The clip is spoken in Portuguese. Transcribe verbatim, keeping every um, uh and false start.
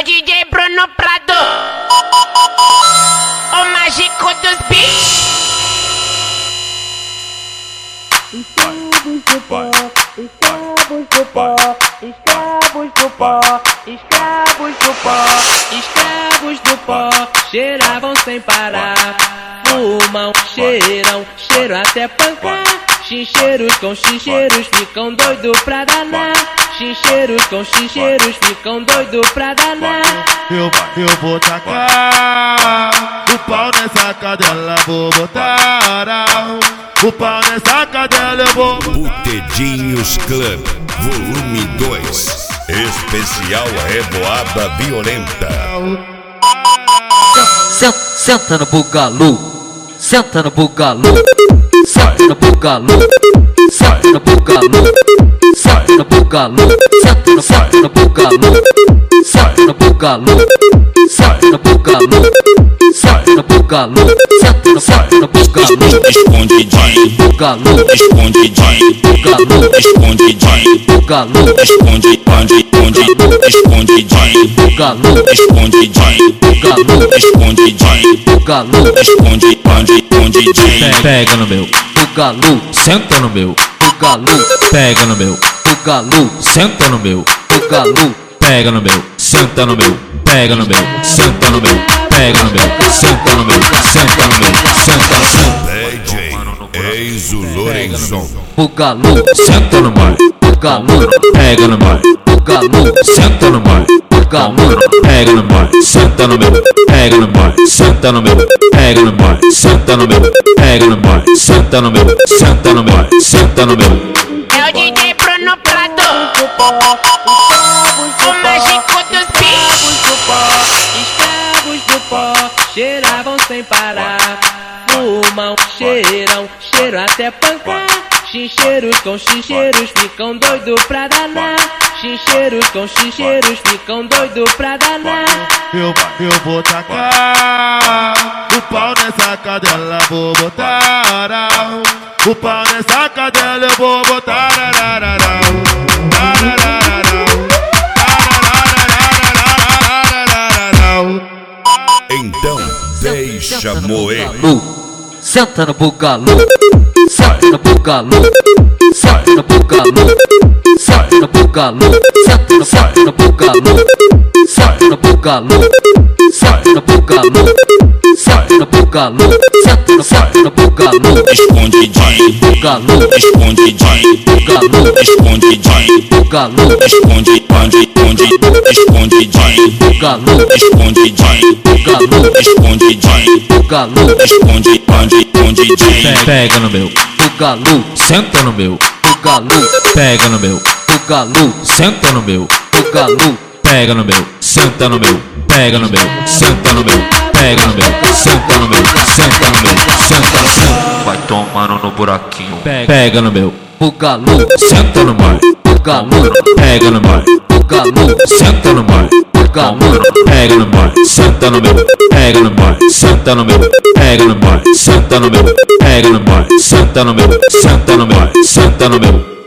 o D J Bruno Prado, o mágico dos beats. Escravos do pó, escravos do pó, escravos do pó, escravos do pó, escravos do pó, cheiravam sem parar, fumam, cheiram, cheiro até pancar. Chincheiros com chincheiros ficam doido pra danar. Chincheiros com chincheiros ficam doido pra danar. Eu, eu vou tacar o pau nessa cadela, vou botar o pau nessa cadela, eu vou botar. Butedinhos Club, volume dois, especial Revoada Violenta. Senta, senta no bugalu, senta no bugalu, senta no bugalu, senta no bugalu, senta no bugalu, senta no, senta no bugalu, senta no bugalu, senta no bugalu, senta no bugalu, senta no, senta no bugalu. Escondidinho, bugalu, escondidinho, bugalu, escondidinho, bugalu, esconde, onde, onde, escondidinho, bugalu, escondidinho, bugalu, escondidinho, bugalu, esconde, onde, onde, Pega no meu, bugalu, senta no meu, bugalu, pega no meu, bugalu, senta no meu, bugalu, pega no meu, senta no meu, pega no meu, senta no meu, pega no meu, senta no meu, senta no meu, senta no meu. D J Eis o Lourenço. bugalu, Senta no meu, bugalu, pega no meu, bugalu, senta no meu, bugalu, pega no meu, senta no meu, pega no meu, senta no meu, pega no meu, senta no meu, pega no meu, senta no meu, senta no meu, senta no meu. É o D J Bruno Prado, o mágico dos beats. Escravos do pó, cheiravam sem parar, fumam, cheiram, cheiro até pancar. Chincheiros com chincheiros ficam doido pra danar. Chincheiros com chincheiros ficam doido pra danar. Eu, eu vou tacar o pau nessa cadela, vou botar o pau nessa cadela, eu vou botar. Então deixa moer. bugalu, senta no bugalu, senta no bugalu, senta no bugalu, senta no bugalu, senta no, senta no bugalu, senta no bugalu, senta no bugalu, senta no bugalu, senta no, senta no bugalu, Escondidinho, bugalu, escondidinho, bugalu, escondidinho, bugalu, esconde, onde, onde, escondidinho, bugalu, escondidinho, bugalu, escondidinho, bugalu, esconde, onde, onde, Pega no meu, bugalu, senta no meu, bugalu, pega no meu, bugalu, senta no meu, bugalu, pega no meu, senta no meu, pega no meu, senta no meu, pega no meu, senta no meu, senta no meu, senta no meu. Vai tomando no buraquinho. Pega no meu, bugalu, senta no meu, bugalu, pega no meu, bugalu, senta no meu, bugalu, pega no meu, senta no meu, pega no meu, senta no meu, pega no meu, senta no meu, pega no meu, senta no meu, senta no meu, senta no meu.